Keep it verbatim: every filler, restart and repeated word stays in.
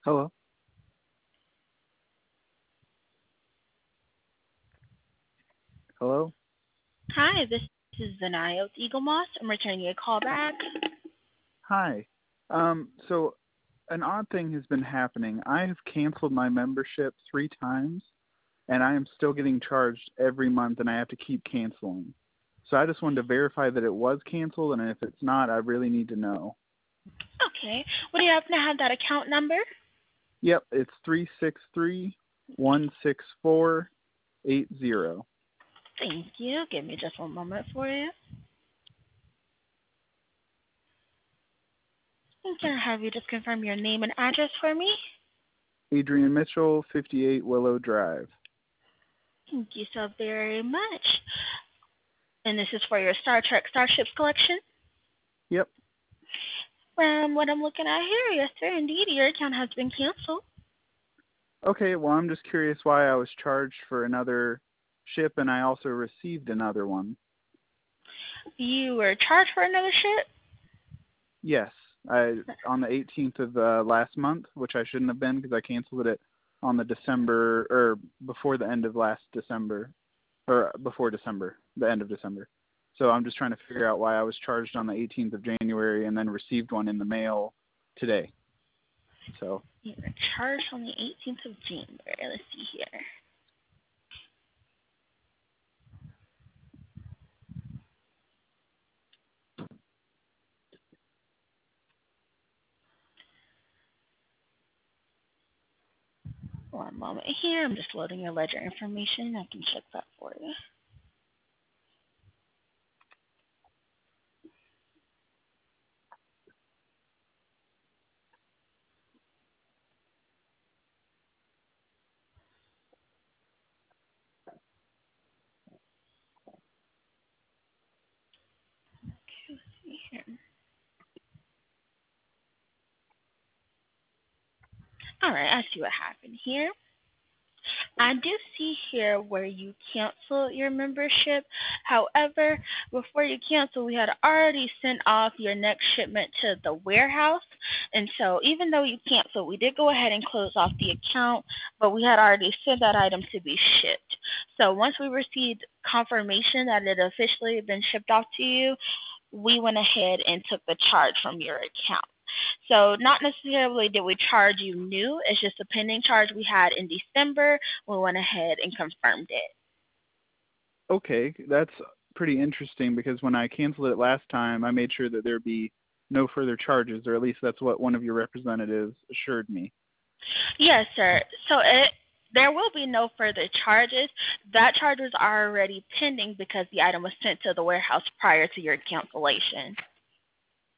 Hello? Hello? Hi, this is Zanaya with Eagle Moss. I'm returning your call back. Hi. Um, so an odd thing has been happening. I have canceled my membership three times, and I am still getting charged every month, and I have to keep canceling. So I just wanted to verify that it was canceled, and if it's not, I really need to know. Okay. Would you happen to have that account number? Yep, it's three six three, one six four, eight zero. Thank you. Give me just one moment for you. And can I have you just confirm your name and address for me? Adrian Mitchell, fifty-eight Willow Drive. Thank you so very much. And this is for your Star Trek Starships collection? Yep. From what I'm looking at here, yes, sir, indeed, your account has been canceled. Okay, well, I'm just curious why I was charged for another ship, and I also received another one. You were charged for another ship? Yes, I on the eighteenth of uh, last month, which I shouldn't have been because I canceled it on the December or before the end of last December, or before December, the end of December. So I'm just trying to figure out why I was charged on the eighteenth of January and then received one in the mail today. So You were charged on the eighteenth of January. Let's see here. One moment here. I'm just loading your ledger information. I can check that for you. Okay, let's see here. All right, I see what happened here. I do see here where you cancel your membership. However, before you cancel, we had already sent off your next shipment to the warehouse. And so even though you canceled, we did go ahead and close off the account, but we had already sent that item to be shipped. So once we received confirmation that it officially had been shipped off to you, we went ahead and took the charge from your account. So not necessarily did we charge you new, it's just a pending charge we had in December. We went ahead and confirmed it. okay, that's pretty interesting because when I canceled it last time, I made sure that there'd be no further charges, or at least that's what one of your representatives assured me. Yes, sir. So it there will be no further charges. That charge was already pending because the item was sent to the warehouse prior to your cancellation.